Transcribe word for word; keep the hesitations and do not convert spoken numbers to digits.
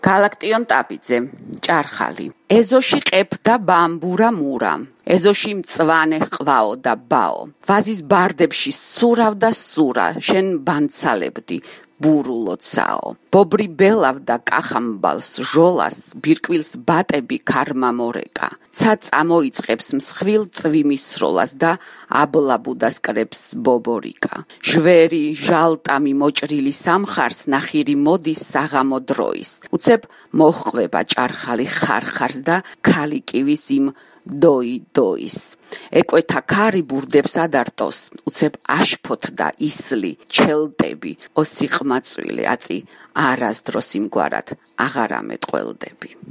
გალაქტიონ ტაბიძე, ჭარხალი. ეზოში ყებდა ბამბურა მურა. ეზოში მწვანე ყვაო და ბაო. ვაზის ბარდებში სურავდა სურა, შენ ბანცალებდი. ბურულოცაო. ბობრი ბელავდა კახამბალს ჟოლას, ბირკვილს ბატები ქარმა მორეკა. ცა წამოიწყებს მსხვილ წვიმის სროლას და აბლაბუდას კრებს ბობორიკა. ჟვერი, ჟალტამი მოჭრილი სამხარს ნახირი მოდის საღამო დროის. უცებ მოჰყვება ჭარხალი ხარხარს და ქალიკივის იმ დოი დოის. ეკვეთა ქარი ბურდებს ადარტოს, უცებ აშფოთდა ისლი, ჩელტები, ოსიყმაწვილი აწი არასდროს იმგვარად აღარ ამეტყველდები.